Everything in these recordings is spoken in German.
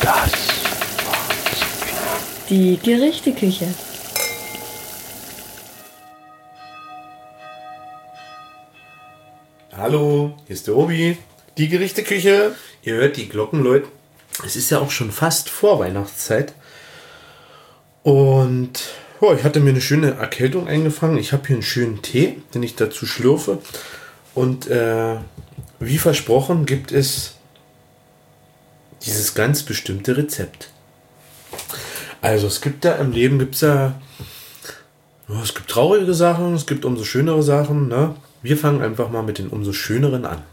Das Die Gerichteküche. Hallo, hier ist der Obi. Die Gerichteküche. Ihr hört die Glocken läuten. Es ist ja auch schon fast Vorweihnachtszeit. Und ich hatte mir eine schöne Erkältung eingefangen. Ich habe hier einen schönen Tee, den ich dazu schlürfe. Und wie versprochen gibt es dieses ganz bestimmte Rezept. Also es gibt ja im Leben, es gibt traurige Sachen, es gibt umso schönere Sachen. Ne? Wir fangen einfach mal mit den umso schöneren an.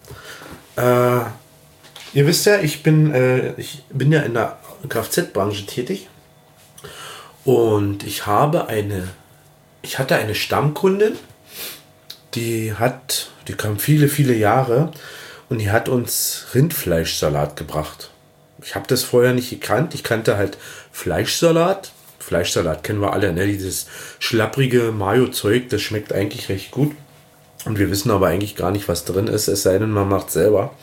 Ihr wisst ja, ich bin ja in der Kfz-Branche tätig. Und ich hatte eine Stammkundin, die kam viele, viele Jahre und die hat uns Rindfleischsalat gebracht. Ich habe das vorher nicht gekannt. Ich kannte halt Fleischsalat. Fleischsalat kennen wir alle, ne? Dieses schlapprige Mayo-Zeug, das schmeckt eigentlich recht gut. Und wir wissen aber eigentlich gar nicht, was drin ist, es sei denn, man macht selber.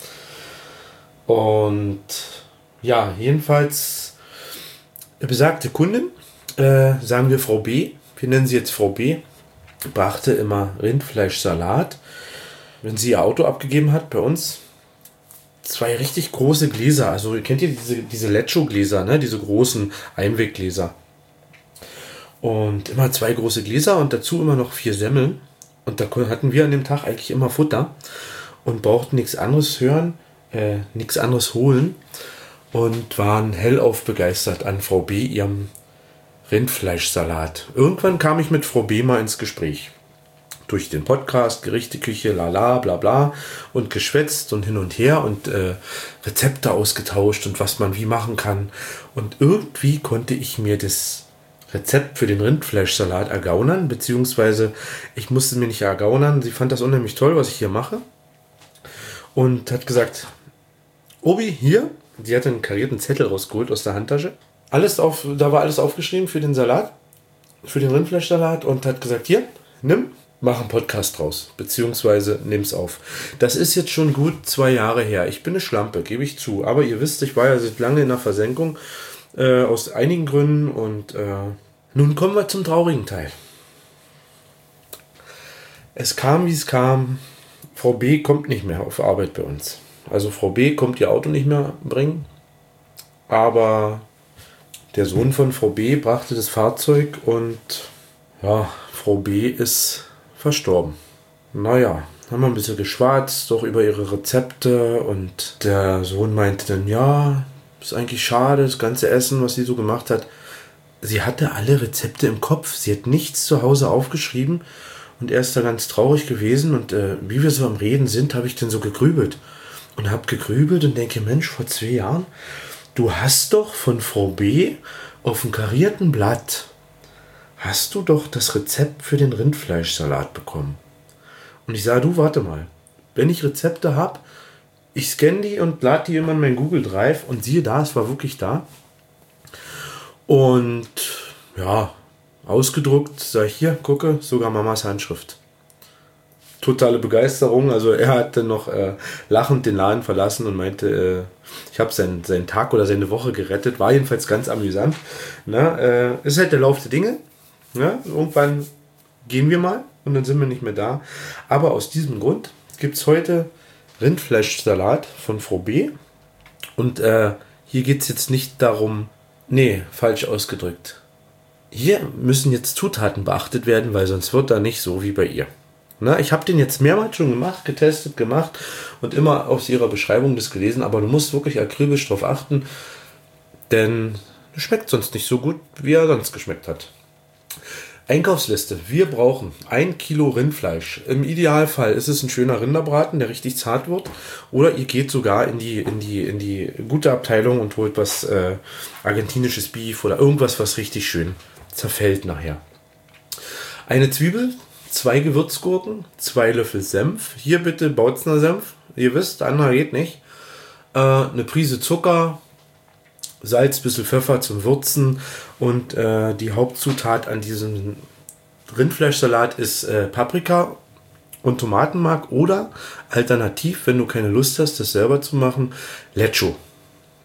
Und ja, jedenfalls besagte Kundin, sagen wir Frau B, wir nennen sie jetzt Frau B, brachte immer Rindfleischsalat, wenn sie ihr Auto abgegeben hat bei uns. 2 richtig große Gläser, also kennt ihr diese Lecho-Gläser, ne? Diese großen Einweggläser. Und immer 2 große Gläser und dazu immer noch 4 Semmeln. Und da hatten wir an dem Tag eigentlich immer Futter und brauchten nichts anderes holen und waren hellauf begeistert an Frau B ihrem Rindfleischsalat. Irgendwann kam ich mit Frau B mal ins Gespräch. Durch den Podcast, Gerichteküche, lala, bla bla und geschwätzt und hin und her und Rezepte ausgetauscht und was man wie machen kann. Und irgendwie konnte ich mir das Rezept für den Rindfleischsalat ergaunern, beziehungsweise ich musste mir nicht ergaunern. Sie fand das unheimlich toll, was ich hier mache und hat gesagt, Obi, hier, sie hatte einen karierten Zettel rausgeholt aus der Handtasche. Da war alles aufgeschrieben für den Salat, für den Rindfleischsalat und hat gesagt, hier, nimm, mach einen Podcast draus, beziehungsweise nimm's auf. Das ist jetzt schon gut 2 Jahre her. Ich bin eine Schlampe, gebe ich zu. Aber ihr wisst, ich war ja seit lange in der Versenkung, aus einigen Gründen. Und nun kommen wir zum traurigen Teil. Es kam, wie es kam. Frau B kommt nicht mehr auf Arbeit bei uns. Also Frau B kommt ihr Auto nicht mehr bringen. Aber der Sohn von Frau B brachte das Fahrzeug und ja, Frau B ist verstorben. Naja, haben wir ein bisschen geschwatzt, doch über ihre Rezepte und der Sohn meinte dann, ja, ist eigentlich schade, das ganze Essen, was sie so gemacht hat. Sie hatte alle Rezepte im Kopf, sie hat nichts zu Hause aufgeschrieben und er ist da ganz traurig gewesen und wie wir so am Reden sind, habe ich dann so gegrübelt und denke, Mensch, vor 2 Jahren, du hast doch von Frau B auf dem karierten Blatt hast du doch das Rezept für den Rindfleischsalat bekommen. Und ich sage, du, warte mal. Wenn ich Rezepte habe, ich scanne die und lade die immer in mein Google Drive und siehe da, es war wirklich da. Und ja, ausgedruckt, sage ich, hier, gucke, sogar Mamas Handschrift. Totale Begeisterung. Also er hat dann noch lachend den Laden verlassen und meinte, ich habe seinen Tag oder seine Woche gerettet. War jedenfalls ganz amüsant. Ist halt der Lauf der Dinge. Ja, irgendwann gehen wir mal und dann sind wir nicht mehr da. Aber aus diesem Grund gibt es heute Rindfleischsalat von Frau B. Und hier geht es jetzt nicht darum, falsch ausgedrückt. Hier müssen jetzt Zutaten beachtet werden, weil sonst wird da nicht so wie bei ihr. Ich habe den jetzt mehrmals schon getestet und immer aus ihrer Beschreibung das gelesen, aber du musst wirklich akribisch drauf achten, denn es schmeckt sonst nicht so gut, wie er sonst geschmeckt hat. Einkaufsliste. Wir brauchen 1 Kilo Rindfleisch. Im Idealfall ist es ein schöner Rinderbraten, der richtig zart wird. Oder ihr geht sogar in die gute Abteilung und holt was argentinisches Beef oder irgendwas, was richtig schön zerfällt nachher. Eine Zwiebel, 2 Gewürzgurken, 2 Löffel Senf. Hier bitte Bautzner Senf. Ihr wisst, anderer geht nicht. Eine Prise Zucker, Salz, bisschen Pfeffer zum Würzen und die Hauptzutat an diesem Rindfleischsalat ist Paprika und Tomatenmark oder alternativ, wenn du keine Lust hast, das selber zu machen, Lecho.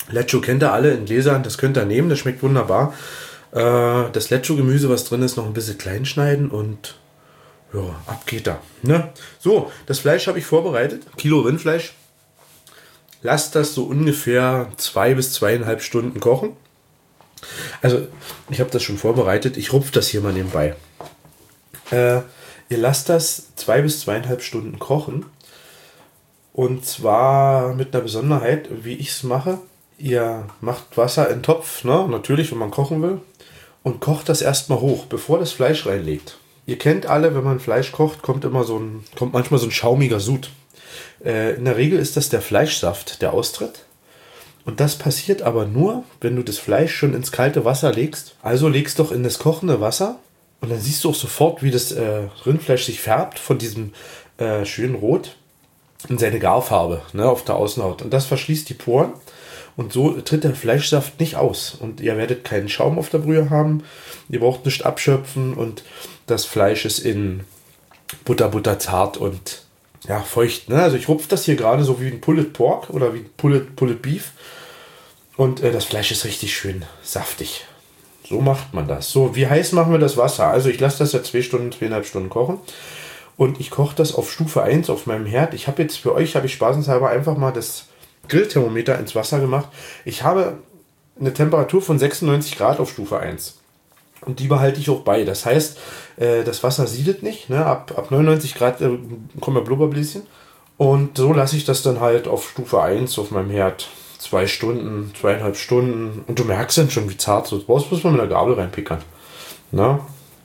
Lecho kennt ihr alle in Gläsern, das könnt ihr nehmen, das schmeckt wunderbar. Das Lecho-Gemüse, was drin ist, noch ein bisschen klein schneiden und ja, ab geht da. Ne? So, das Fleisch habe ich vorbereitet. Kilo Rindfleisch. Lasst das so ungefähr 2 bis 2,5 Stunden kochen. Also, ich habe das schon vorbereitet. Ich rupfe das hier mal nebenbei. Ihr lasst das 2 bis 2,5 Stunden kochen. Und zwar mit einer Besonderheit, wie ich es mache. Ihr macht Wasser in den Topf, ne? Natürlich, wenn man kochen will. Und kocht das erstmal hoch, bevor das Fleisch reinlegt. Ihr kennt alle, wenn man Fleisch kocht, kommt manchmal so ein schaumiger Sud. In der Regel ist das der Fleischsaft, der austritt. Und das passiert aber nur, wenn du das Fleisch schon ins kalte Wasser legst. Also legst doch in das kochende Wasser und dann siehst du auch sofort, wie das Rindfleisch sich färbt von diesem schönen Rot in seine Garfarbe, ne, auf der Außenhaut. Und das verschließt die Poren und so tritt der Fleischsaft nicht aus. Und ihr werdet keinen Schaum auf der Brühe haben, ihr braucht nicht abschöpfen und das Fleisch ist in Butter zart und ja, feucht. Ne? Also ich rupfe das hier gerade so wie ein Pulled Pork oder wie Pulled Beef. Und das Fleisch ist richtig schön saftig. So macht man das. So, wie heiß machen wir das Wasser? Also ich lasse das ja 2,5 Stunden kochen. Und ich koche das auf Stufe 1 auf meinem Herd. Ich habe jetzt für euch, spaßenshalber einfach mal das Grillthermometer ins Wasser gemacht. Ich habe eine Temperatur von 96 Grad auf Stufe 1. Und die behalte ich auch bei. Das heißt, das Wasser siedet nicht. Ne? Ab 99 Grad kommen ja Blubberbläschen. Und so lasse ich das dann halt auf Stufe 1 auf meinem Herd. 2 Stunden, 2,5 Stunden. Und du merkst dann schon, wie zart so. Du brauchst bloß mal mit der Gabel reinpickern. Na?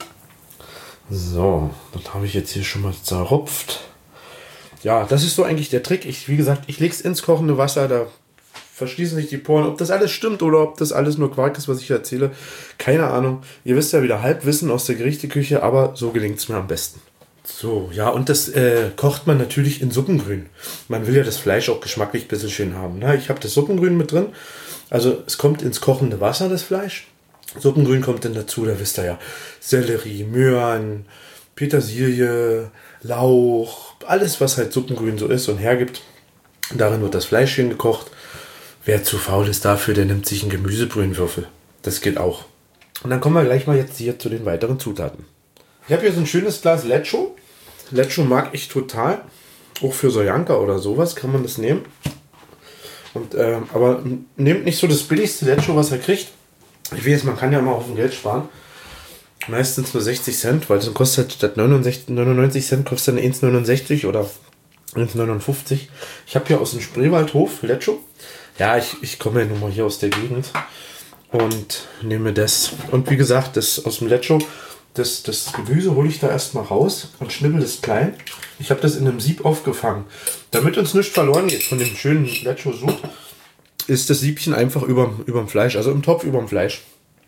So, das habe ich jetzt hier schon mal zerrupft. Ja, das ist so eigentlich der Trick. Wie gesagt, ich lege es ins kochende Wasser, da verschließen sich die Poren. Ob das alles stimmt oder ob das alles nur Quark ist, was ich erzähle, keine Ahnung. Ihr wisst ja wieder Halbwissen aus der Gerichteküche, aber so gelingt es mir am besten. So, ja, und das kocht man natürlich in Suppengrün. Man will ja das Fleisch auch geschmacklich ein bisschen schön haben. Ne? Ich habe das Suppengrün mit drin. Also es kommt ins kochende Wasser, das Fleisch. Suppengrün kommt dann dazu, da wisst ihr ja, Sellerie, Möhren, Petersilie, Lauch, alles was halt Suppengrün so ist und hergibt. Darin wird das Fleisch schön gekocht. Wer zu faul ist dafür, der nimmt sich einen Gemüsebrühenwürfel. Das geht auch. Und dann kommen wir gleich mal jetzt hier zu den weiteren Zutaten. Ich habe hier so ein schönes Glas Lecho. Lecho mag ich total. Auch für Soljanka oder sowas kann man das nehmen. Und, aber nehmt nicht so das billigste Lecho, was ihr kriegt. Ich weiß, man kann ja mal auf dem Geld sparen. Meistens nur 60 Cent, weil das kostet statt 99 Cent kostet dann 1,69 oder 1,59. Ich habe hier aus dem Spreewaldhof Lecho. Ja, ich komme ja nun mal hier aus der Gegend und nehme das. Und wie gesagt, das aus dem Lecho, das Gemüse hole ich da erstmal raus und schnibbel das klein. Ich habe das in einem Sieb aufgefangen. Damit uns nichts verloren geht von dem schönen Lecho-Sud, ist das Siebchen einfach überm Fleisch, also im Topf überm Fleisch.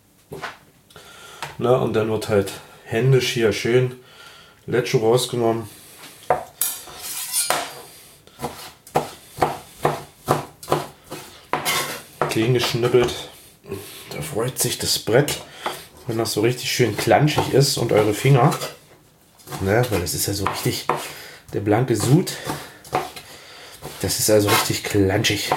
Na, und dann wird halt händisch hier schön Lecho rausgenommen. Klein geschnippelt. Da freut sich das Brett, wenn das so richtig schön klanschig ist und eure Finger. Ne, weil das ist ja so richtig der blanke Sud. Das ist also richtig klanschig.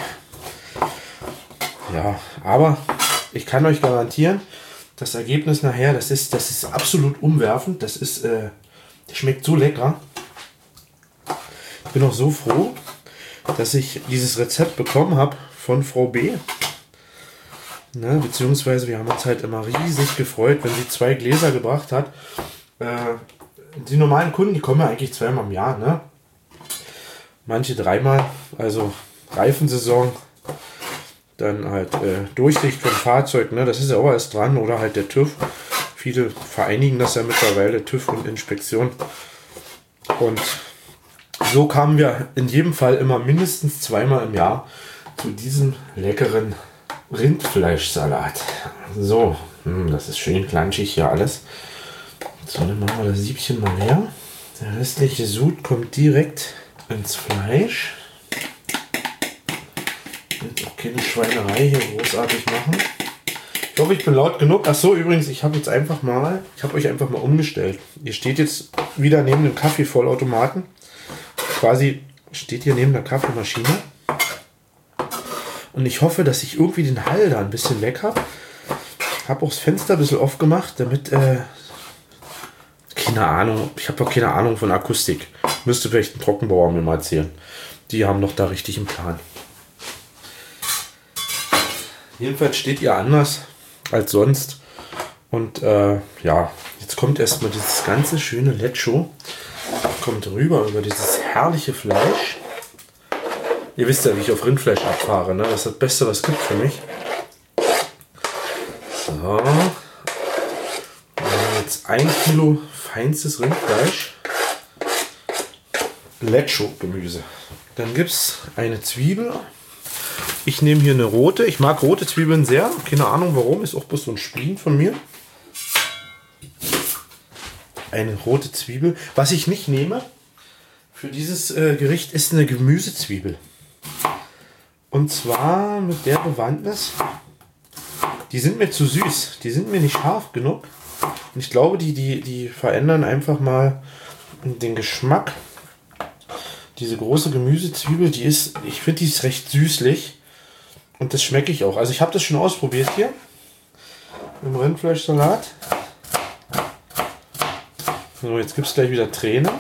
Ja, aber ich kann euch garantieren, das Ergebnis nachher, das ist absolut umwerfend. Das schmeckt so lecker. Ich bin auch so froh, dass ich dieses Rezept bekommen habe von Frau B. Ne, beziehungsweise wir haben uns halt immer riesig gefreut, wenn sie 2 Gläser gebracht hat. Die normalen Kunden, die kommen ja eigentlich 2-mal im Jahr. Ne? Manche 3-mal, also Reifensaison. Dann halt Durchsicht vom Fahrzeug, ne? Das ist ja auch erst dran. Oder halt der TÜV. Viele vereinigen das ja mittlerweile, TÜV und Inspektion. Und so kamen wir in jedem Fall immer mindestens 2-mal im Jahr zu diesem leckeren Rindfleischsalat. So, das ist schön klanschig hier alles. So, dann machen wir das Siebchen mal leer. Der restliche Sud kommt direkt ins Fleisch. Auch keine Schweinerei hier großartig machen. Ich hoffe, ich bin laut genug. Achso, übrigens, ich habe euch einfach mal umgestellt. Ihr steht jetzt wieder neben dem Kaffeevollautomaten. Quasi steht hier neben der Kaffeemaschine. Und ich hoffe, dass ich irgendwie den Hall da ein bisschen weg habe. Habe auch das Fenster ein bisschen aufgemacht, damit, keine Ahnung, ich habe doch keine Ahnung von Akustik. Müsste vielleicht ein Trockenbauer mir mal erzählen. Die haben noch da richtig einen Plan. Jedenfalls steht ihr anders als sonst. Und ja, jetzt kommt erstmal dieses ganze schöne Lecho. Kommt rüber über dieses herrliche Fleisch. Ihr wisst ja, wie ich auf Rindfleisch abfahre. Ne? Das ist das Beste, was es gibt für mich. So. Jetzt 1 Kilo feinstes Rindfleisch. Lecho-Gemüse. Dann gibt es eine Zwiebel. Ich nehme hier eine rote. Ich mag rote Zwiebeln sehr. Keine Ahnung warum. Ist auch bloß so ein Spleen von mir. Eine rote Zwiebel. Was ich nicht nehme für dieses Gericht ist eine Gemüsezwiebel. Und zwar mit der Bewandtnis, die sind mir zu süß. Die sind mir nicht scharf genug. Und ich glaube, die verändern einfach mal den Geschmack. Diese große Gemüsezwiebel, ich finde, die ist recht süßlich. Und das schmecke ich auch. Also ich habe das schon ausprobiert hier. Im Rindfleischsalat. So, jetzt gibt es gleich wieder Tränen.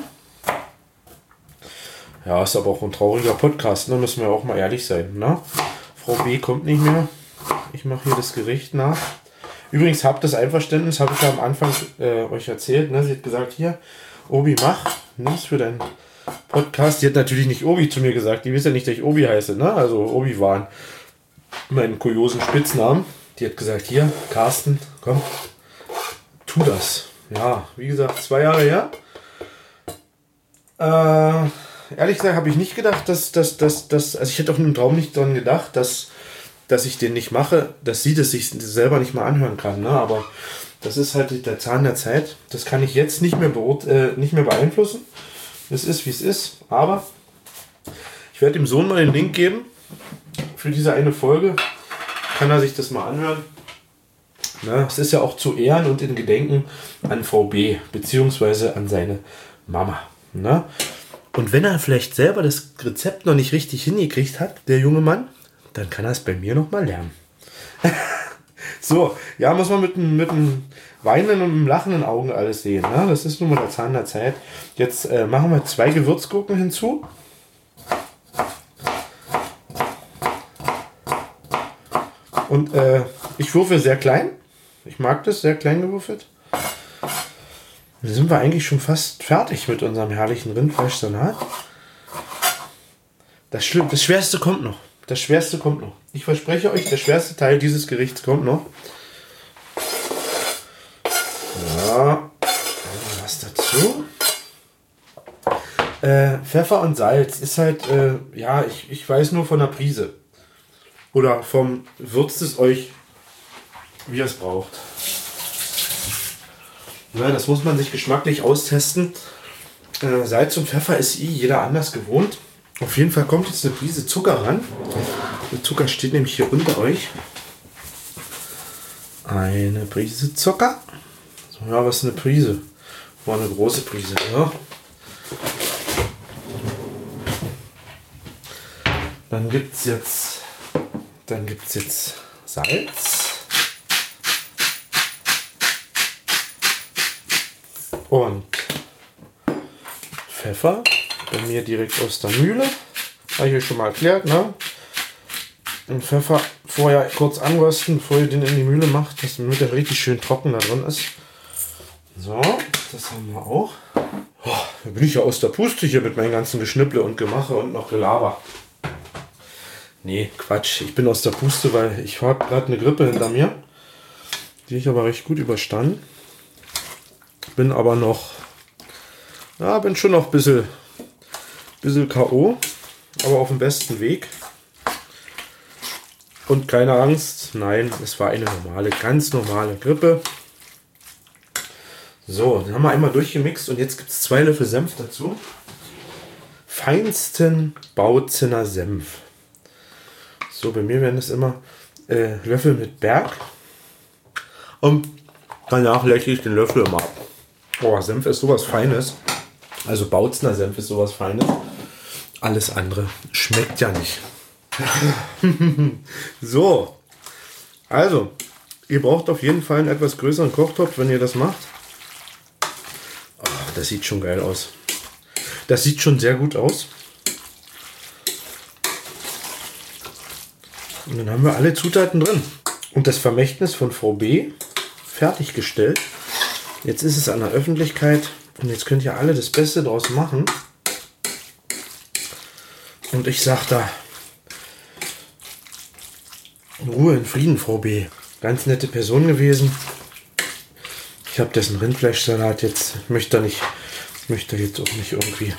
Ja, ist aber auch ein trauriger Podcast, ne? Müssen wir auch mal ehrlich sein. Ne? Frau B. kommt nicht mehr. Ich mache hier das Gericht nach. Übrigens, habt das Einverständnis, habe ich ja am Anfang euch erzählt. Ne? Sie hat gesagt, hier, Obi, nimm's für deinen Podcast. Die hat natürlich nicht Obi zu mir gesagt. Die wisst ja nicht, dass ich Obi heiße. Ne? Also Obi waren meinen kuriosen Spitznamen. Die hat gesagt, hier, Carsten, komm, tu das. Ja, wie gesagt, 2 Jahre her. Ehrlich gesagt habe ich nicht gedacht, dass also ich hätte auch im Traum nicht daran gedacht, dass ich den nicht mache, dass sie das sich selber nicht mal anhören kann. Ne? Aber das ist halt der Zahn der Zeit. Das kann ich jetzt nicht mehr beeinflussen. Es ist, wie es ist. Aber ich werde dem Sohn mal den Link geben für diese eine Folge. Kann er sich das mal anhören. Na, es ist ja auch zu Ehren und in Gedenken an VB, beziehungsweise an seine Mama. Na? Und wenn er vielleicht selber das Rezept noch nicht richtig hingekriegt hat, der junge Mann, dann kann er es bei mir noch mal lernen. So, ja, muss man mit einem weinenden und einem lachenden Augen alles sehen. Ne? Das ist nun mal der Zahn der Zeit. Jetzt machen wir 2 Gewürzgurken hinzu. Und ich würfel sehr klein. Ich mag das, sehr klein gewürfelt. Dann sind wir eigentlich schon fast fertig mit unserem herrlichen Rindfleischsalat. Das Schwerste kommt noch. Das Schwerste kommt noch. Ich verspreche euch, der schwerste Teil dieses Gerichts kommt noch. Ja, was dazu? Pfeffer und Salz ist halt, ja, ich weiß nur von der Prise. Oder vom würzt es euch, wie ihr es braucht. Ja, das muss man sich geschmacklich austesten. Salz und Pfeffer ist jeder anders gewohnt. Auf jeden Fall kommt jetzt eine Prise Zucker ran. Der Zucker steht nämlich hier unter euch. Eine Prise Zucker. So, ja, was ist eine Prise? War eine große Prise. Ja. Dann gibt's jetzt Salz. Und Pfeffer, bei mir direkt aus der Mühle. Habe ich euch schon mal erklärt, ne? Den Pfeffer vorher kurz anrösten, bevor ihr den in die Mühle macht, damit er richtig schön trocken da drin ist. So, das haben wir auch. Oh, da bin ich ja aus der Puste hier mit meinem ganzen Geschnipple und Gemache und noch Gelaber. Nee, Quatsch. Ich bin aus der Puste, weil ich habe gerade eine Grippe hinter mir. Die ich aber recht gut überstanden. Bin aber noch, ja, bin schon noch ein bisschen K.O., aber auf dem besten Weg. Und keine Angst, nein, es war eine ganz normale Grippe. So, dann haben wir einmal durchgemixt und jetzt gibt es 2 Löffel Senf dazu. Feinsten Bautzener Senf. So, bei mir werden es immer Löffel mit Berg. Und danach leche ich den Löffel immer ab. Oh, Senf ist sowas Feines. Also Bautzner Senf ist sowas Feines. Alles andere schmeckt ja nicht. So, also, ihr braucht auf jeden Fall einen etwas größeren Kochtopf, wenn ihr das macht. Oh, das sieht schon geil aus. Das sieht schon sehr gut aus. Und dann haben wir alle Zutaten drin. Und das Vermächtnis von Frau B. fertiggestellt. Jetzt ist es an der Öffentlichkeit. Und jetzt könnt ihr alle das Beste draus machen. Und ich sag da, in Ruhe, in Frieden, Frau B. Ganz nette Person gewesen. Ich habe dessen Rindfleischsalat jetzt. Ich möchte jetzt auch nicht irgendwie.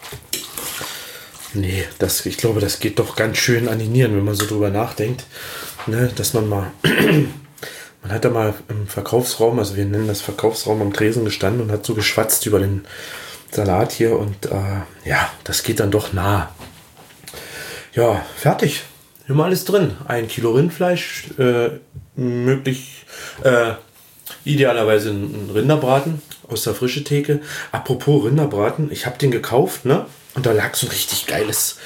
Nee, ich glaube, das geht doch ganz schön an die Nieren, wenn man so drüber nachdenkt. Ne, dass man mal. Man hat da mal im Verkaufsraum, also wir nennen das Verkaufsraum, am Tresen gestanden und hat so geschwatzt über den Salat hier. Und ja, das geht dann doch nah. Ja, fertig. Hier mal alles drin. 1 Kilo Rindfleisch, idealerweise ein Rinderbraten aus der frischen Theke. Apropos Rinderbraten, ich habe den gekauft, ne? Und da lag so ein richtig geiles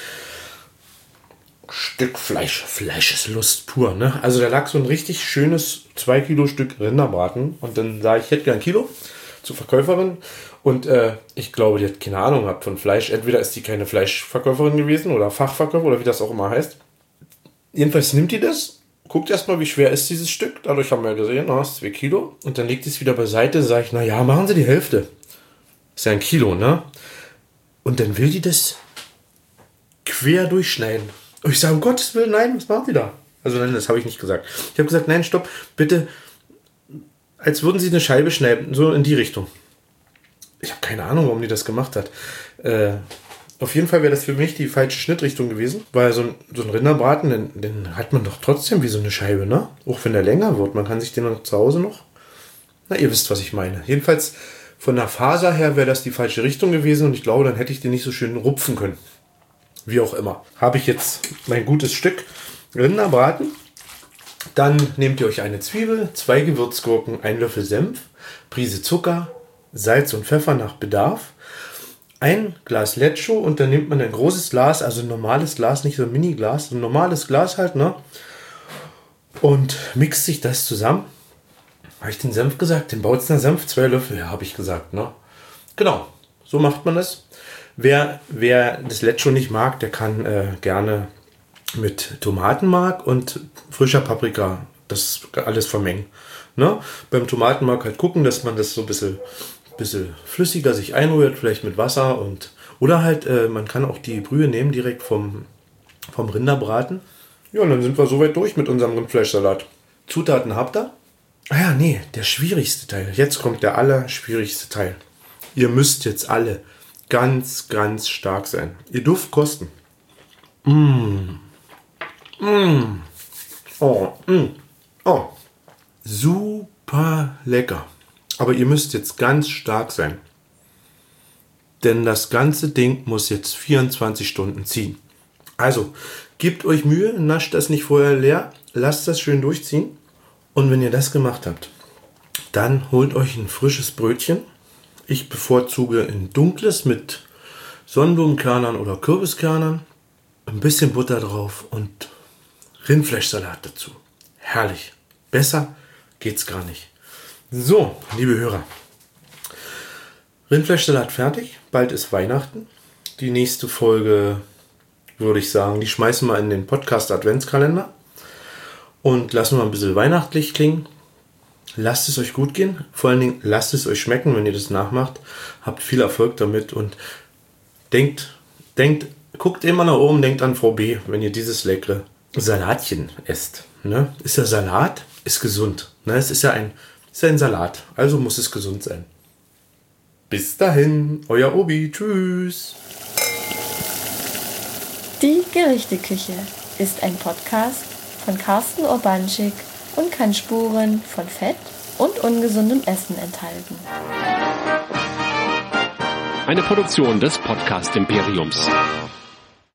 Stück Fleisch. Fleisch ist Lust pur, ne? Also da lag so ein richtig schönes 2 Kilo Stück Rinderbraten. Und dann sah ich hätte gern 1 Kilo zur Verkäuferin. Und ich glaube, die hat keine Ahnung gehabt von Fleisch. Entweder ist die keine Fleischverkäuferin gewesen oder Fachverkäufer oder wie das auch immer heißt. Jedenfalls nimmt die das, guckt erstmal, wie schwer ist dieses Stück. Dadurch haben wir gesehen, das ist 2 Kilo. Und dann legt es wieder beiseite, sage ich, naja, machen Sie die Hälfte. Ist ja 1 Kilo, ne? Und dann will die das quer durchschneiden. Und ich sage, um Gottes Willen, nein, was machen Sie da? Also nein, das habe ich nicht gesagt. Ich habe gesagt, nein, stopp, bitte, als würden Sie eine Scheibe schneiden, so in die Richtung. Ich habe keine Ahnung, warum die das gemacht hat. Auf jeden Fall wäre das für mich die falsche Schnittrichtung gewesen, weil so ein Rinderbraten, den hat man doch trotzdem wie so eine Scheibe, ne? Auch wenn der länger wird. Man kann sich den noch zu Hause noch. Na, ihr wisst, was ich meine. Jedenfalls von der Faser her wäre das die falsche Richtung gewesen und ich glaube, dann hätte ich den nicht so schön rupfen können. Wie auch immer. Habe ich jetzt mein gutes Stück Rinderbraten. Dann nehmt ihr euch eine Zwiebel, 2 Gewürzgurken, 1 Löffel Senf, Prise Zucker, Salz und Pfeffer nach Bedarf. 1 Glas Lecho und dann nimmt man ein großes Glas, also ein normales Glas, nicht so ein Mini-Glas, ein normales Glas halt, ne? Und mixt sich das zusammen. Habe ich den Senf gesagt? Den Bautzner Senf, 2 Löffel, ja, habe ich gesagt, ne? Genau, so macht man das. Wer das Lecho nicht mag, der kann gerne mit Tomatenmark und frischer Paprika das alles vermengen. Ne? Beim Tomatenmark halt gucken, dass man das so ein bisschen flüssiger sich einrührt, vielleicht mit Wasser oder halt, man kann auch die Brühe nehmen direkt vom Rinderbraten. Ja, und dann sind wir soweit durch mit unserem Rindfleischsalat. Zutaten habt ihr? Ah ja, nee, der schwierigste Teil. Jetzt kommt der allerschwierigste Teil. Ihr müsst jetzt alle ganz, ganz stark sein. Ihr dürft kosten. Oh. Super lecker. Aber ihr müsst jetzt ganz stark sein. Denn das ganze Ding muss jetzt 24 Stunden ziehen. Also, gebt euch Mühe, nascht das nicht vorher leer, lasst das schön durchziehen. Und wenn ihr das gemacht habt, dann holt euch ein frisches Brötchen. Ich bevorzuge ein dunkles mit Sonnenblumenkernern oder Kürbiskernern. Ein bisschen Butter drauf und Rindfleischsalat dazu. Herrlich. Besser geht's gar nicht. So, liebe Hörer. Rindfleischsalat fertig. Bald ist Weihnachten. Die nächste Folge, würde ich sagen, die schmeißen wir in den Podcast-Adventskalender. Und lassen wir ein bisschen weihnachtlich klingen. Lasst es euch gut gehen. Vor allen Dingen lasst es euch schmecken, wenn ihr das nachmacht. Habt viel Erfolg damit und denkt, guckt immer nach oben, denkt an Frau B, wenn ihr dieses leckere Salatchen esst. Ne? Ist ja Salat, ist gesund. Ne? Es ist ja ein Salat, also muss es gesund sein. Bis dahin, euer Obi. Tschüss. Die Gerichteküche ist ein Podcast von Carsten Urbanschik und kann Spuren von Fett und ungesundem Essen enthalten. Eine Produktion des Podcast Imperiums.